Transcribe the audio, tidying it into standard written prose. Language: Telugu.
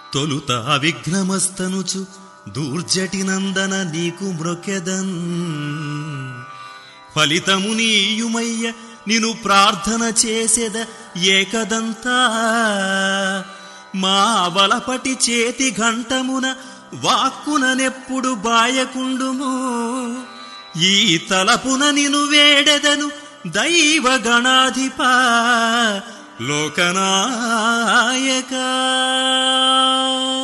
తొలుత అవిఘ్నమస్తనుచు దూర్జటినందన నీకు మ్రొకెదన్ ఫలితము నీయుమయ్య నిను ప్రార్థన చేసెద ఏకదంతా మా వలపటి చేతి ఘంటమున వాక్కుననెప్పుడు బాయకుండుము ఈ తలపున నిను వేడెదను దైవ గణాధిపా లోకనాయకా